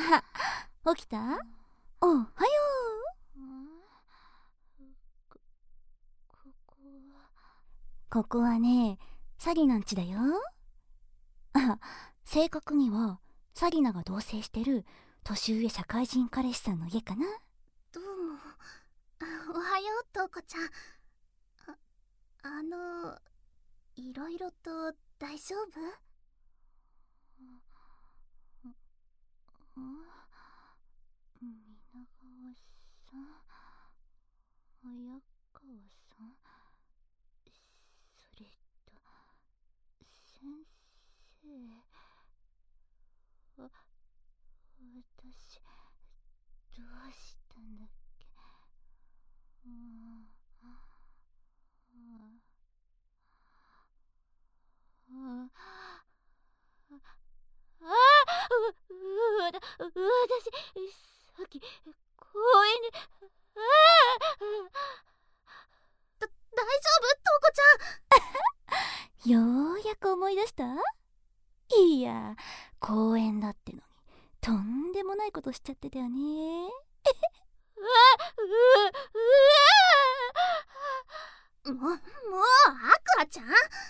起きた？おはよう。ここはね、サリナんちだよ。正確にはサリナが同棲してる年上社会人彼氏さんの家かな。 どうも。おはよう、トウコちゃん。いろいろと大丈夫？ 皆川さん、早川さん、それと先生、私どうしたんだっけ。私さっき公園で大丈夫、トウコちゃん？ ようやく思い出した？いや、公園だってのにとんでもないことしちゃってたよね。 もう、アクアちゃ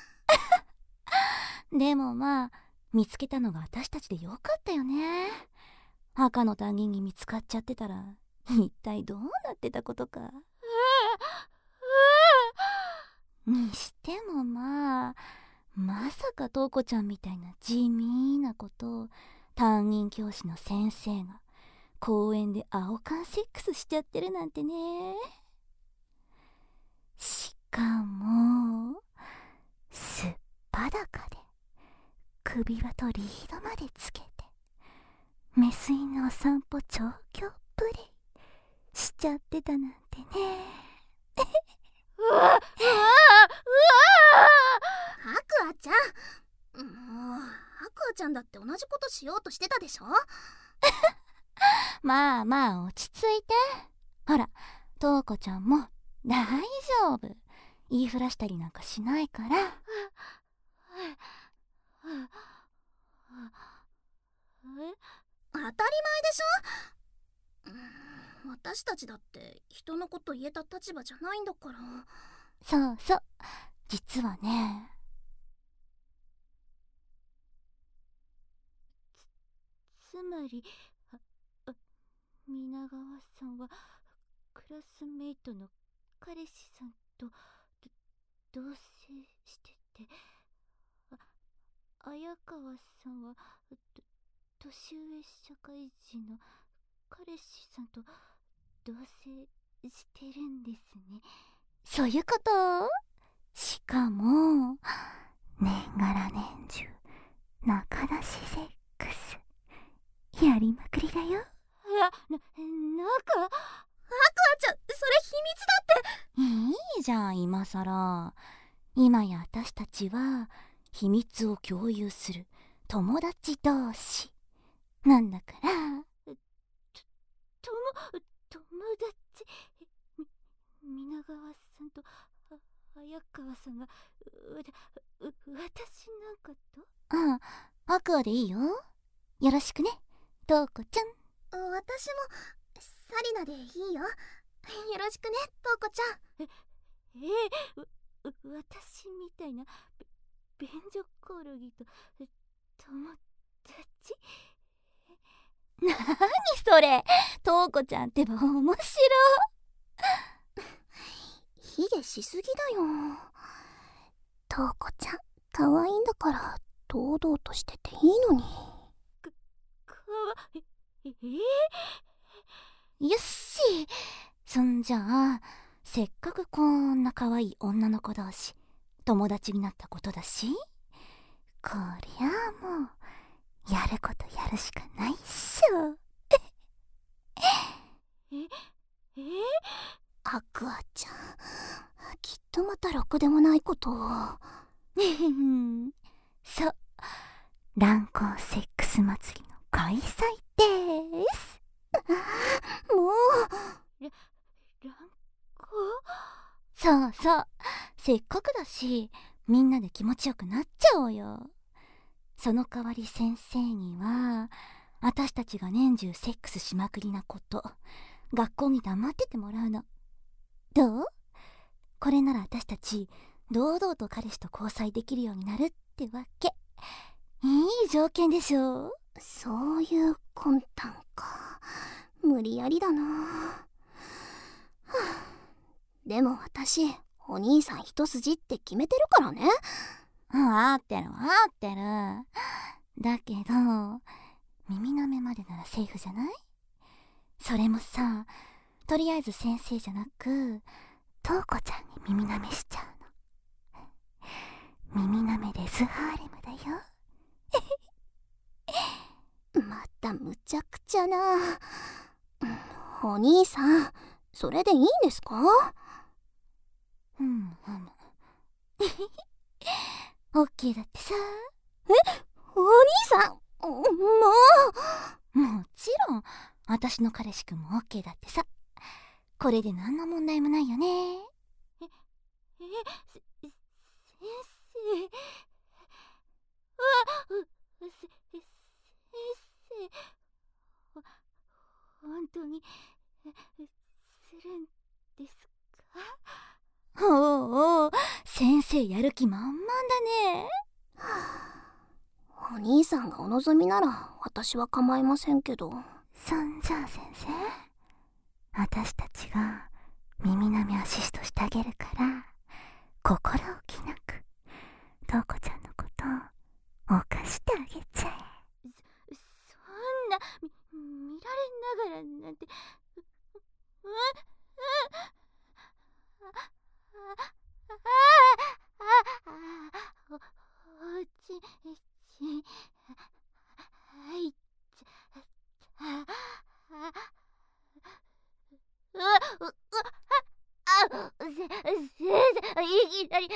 ん？ でもまあ、見つけたのが私たちでよかったよね。赤の他人に見つかっちゃってたら一体どうなってたことか。にしてもまあ、まさかトウコちゃんみたいな地味なことを担任教師の先生が公園で青缶セックスしちゃってるなんてね。しかもすっぱだかで首輪とリードまでつけてメス犬のお散歩調教プレイしちゃってたなんてね。 アクアちゃん、アクアちゃんだって同じことしようとしてたでしょ？ まあまあ落ち着いて。ほら、トウコちゃんも大丈夫。言いふらしたりなんかしないから。 当たり前でしょ。私たちだって人のこと言えた立場じゃないんだから。 そうそう、実はね、つまり皆川さんはクラスメイトの彼氏さんと同棲してて、綾川さんは年上社会人の彼氏さんと同棲してるんですね。そういうこと？しかも年がら年中仲出しセックスやりまくりだよ。なんかアクアちゃん、それ秘密だって。 いいじゃん、今さら。今や私たちは秘密を共有する友達同士なんだから。友達？皆川さんと綾川さんが私なんかと？アクアでいいよ。よろしくね、トウコちゃん。 私もサリナでいいよ。よろしくね、トウコちゃん。 私みたいな便所コオロギと友達？なにそれ、トウコちゃんってば面白卑下しすぎだよ。トウコちゃん可愛いんだから堂々としてていいのに。 よっし、そんじゃあせっかくこんな可愛い女の子同士友達になったことだし、こりゃあもうやることやるしかないっしょ。 アクアちゃん、きっとまたろくでもないことを。 そう、乱交セックス祭りの開催です。 もう乱交？そうそう、せっかくだしみんなで気持ちよくなっちゃおうよ。その代わり先生には私たちが年中セックスしまくりなこと、学校に黙っててもらうの。どう？これなら私たち堂々と彼氏と交際できるようになるってわけ。いい条件でしょ。 そういう魂胆か。無理やりだな。はあ、でも私お兄さん一筋って決めてるからね。 合ってる合ってる。だけど耳舐めまでならセーフじゃない？それもさ、とりあえず先生じゃなく瞳子ちゃんに耳舐めしちゃうの。耳舐めレズハーレムだよ。 またむちゃくちゃな。お兄さん、それでいいんですか？ オッケーだってさ。 お兄さん、もちろん私の彼氏くんもオッケーだってさ。これで何の問題もないよね。先生。本当にするんですか？おお、先生やる気満々だね。 お兄さんがお望みなら私は構いませんけど。 そんじゃあ先生、私たちが耳舐めアシストしてあげるから、心置きなく瞳子ちゃんのことを犯してあげちゃえ。そんな見られながらなんて。おちはいっちゃった。いきなり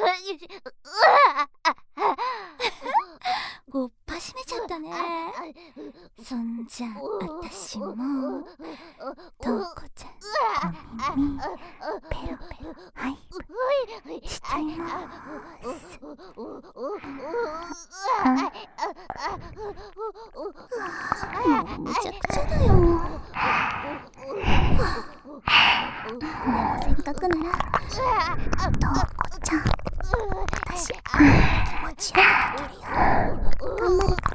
おっぱしめちゃったね。そんじゃ私も瞳子ちゃんお耳ペロペロハイプしちゃいます。 もうむちゃくちゃだよ。でもせっかくなら瞳子ちゃん、私気持ちよくできるよ。頑張るから。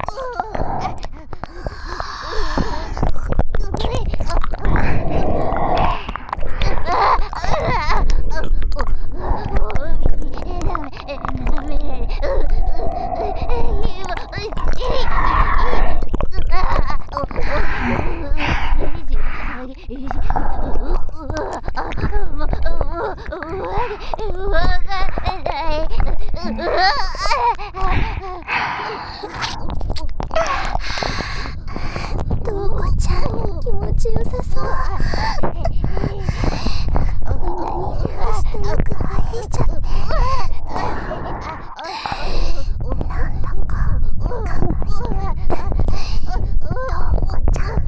瞳子ちゃん、気持ちよさそう。こんなに足とよく入っちゃって、なんだかかわいい。瞳子ちゃん、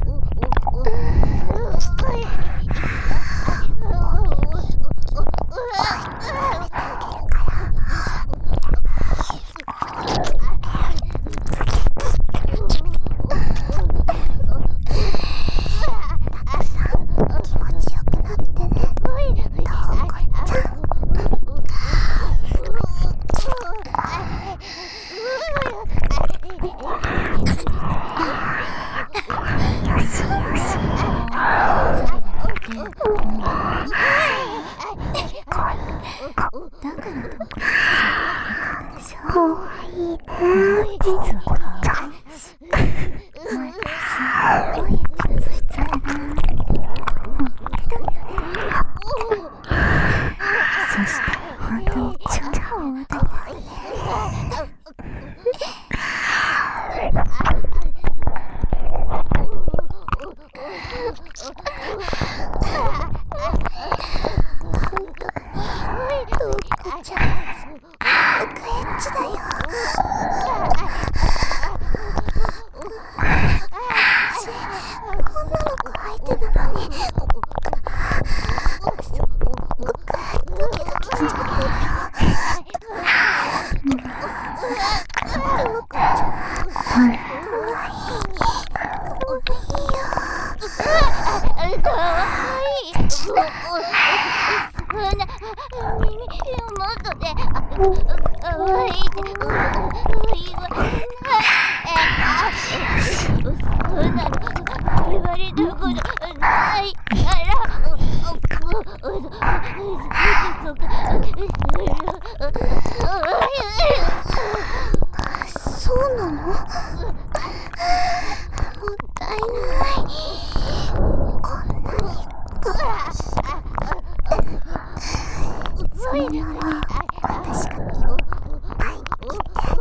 かわいい。そんな耳元でかわいいって言わない。言われたことないからそうなの？もったいない。こんなにそれなら私がいっぱい切ってあげる。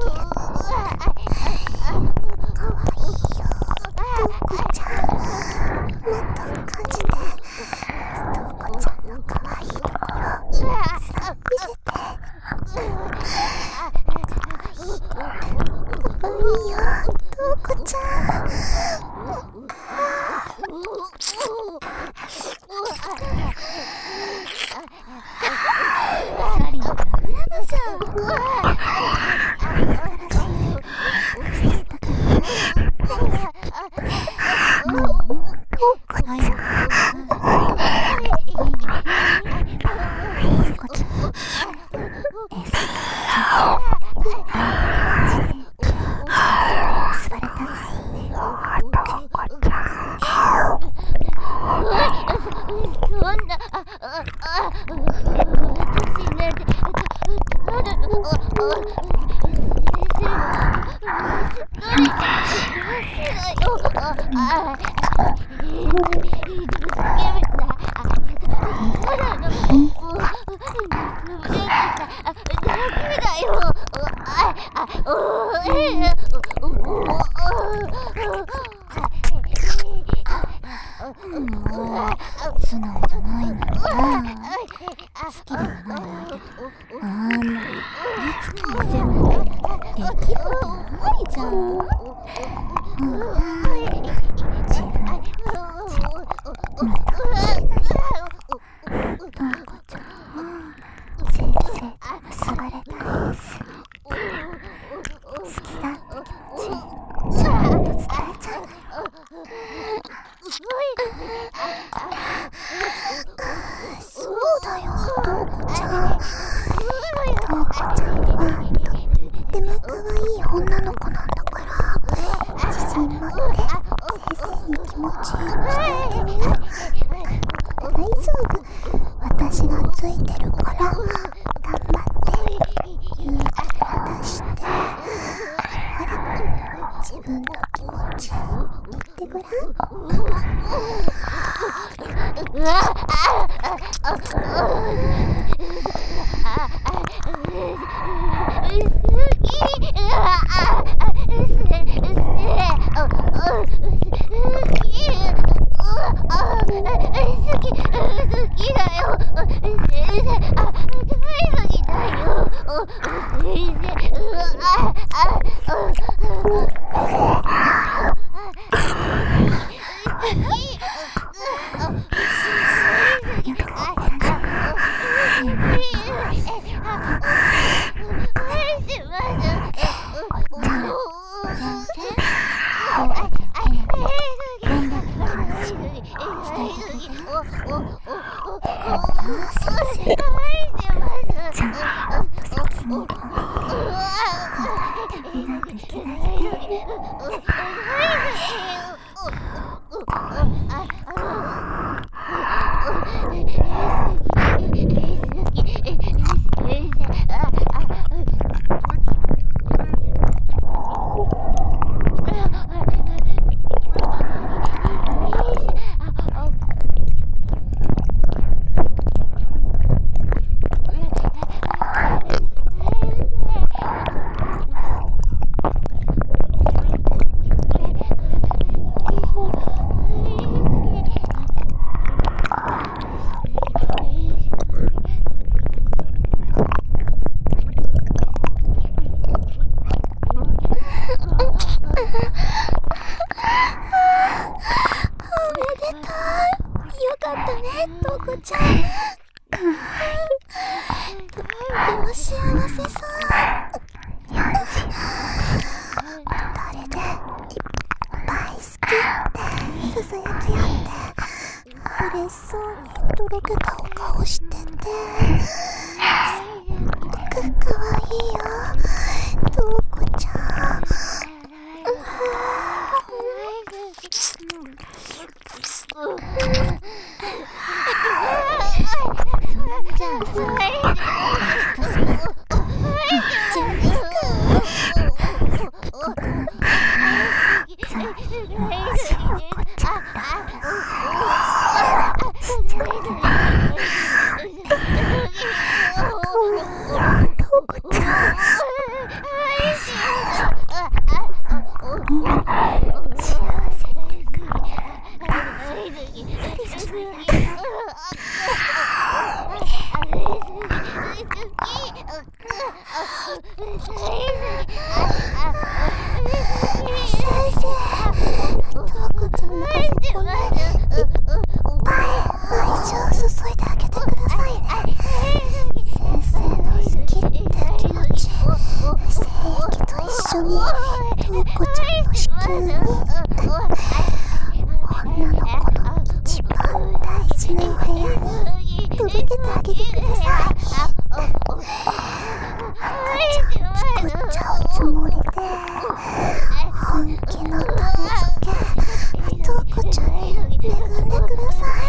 かわいいよ、トウコちゃん。もっと感じて。トウコちゃんのかわいいところ見せて。かわいいよ、トウコちゃん。サリンラブラブじゃん。素直じゃないんだから好きでもない相手あんなにいつか見せるみたいなできるわけないじゃん。自分たち無駄をしないで。トウコちゃんは先生と結ばれたいです。好きだって気持ちちゃんと伝えちゃうのよ。そうだよ、トウコちゃん。トウコちゃんはとっても可愛い女の子なんだから自信持って先生に気持ち伝えてね。大丈夫、私がついてるから頑張って勇気を出してほら自分の気持ち言ってごらん。ささやき合って嬉しそうにとろけたお顔してて、すっごくかわいいよ、トウコちゃん。 じゃあそろそろラストスパートいっちゃうんですか。さあ、もうしようこちゃんだ。しちゃってね。 トウコちゃん。幸せっていうか、降り注いでるよ。先生、トウコちゃんのあそこにいっぱい愛情を注いであげてくださいね。先生の好きって気持ち、精液と一緒にトウコちゃんの子宮に、女の子の一番大事な部屋に届けてあげてください。赤ちゃん作っちゃうつもりで、本気の種付け、トウコちゃんに恵んでください。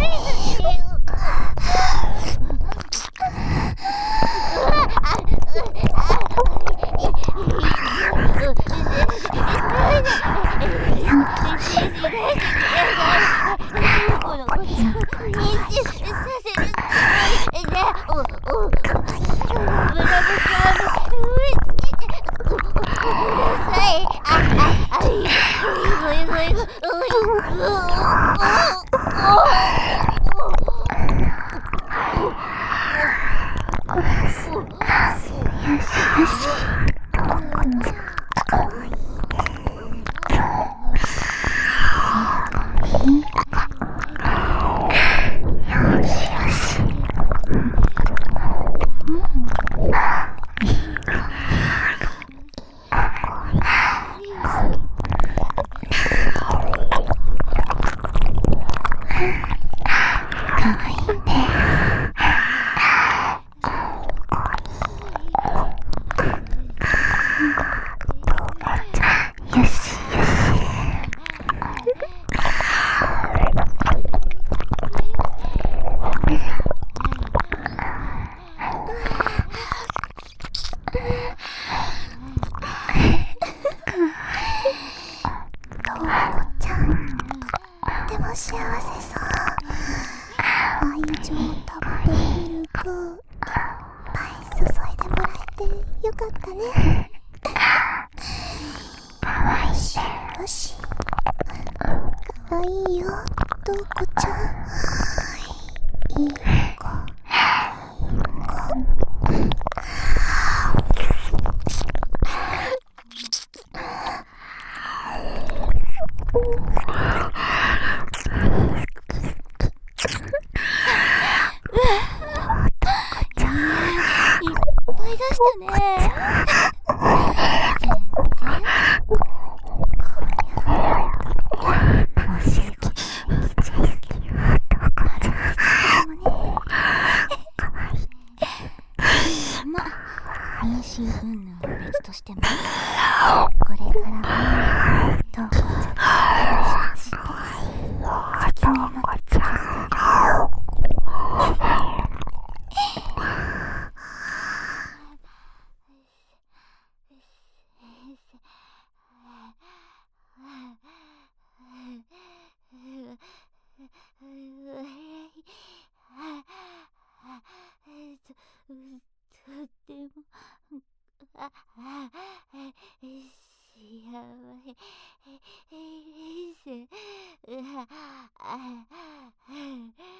幸せそう。愛情たっぷりミルクいっぱい注いでもらえてよかったね。よしよし、かわいいよトウコちゃん。いい子妊娠云々は別としても、これからもトウコちゃんと話して責任持って付き合ってとっても幸せです。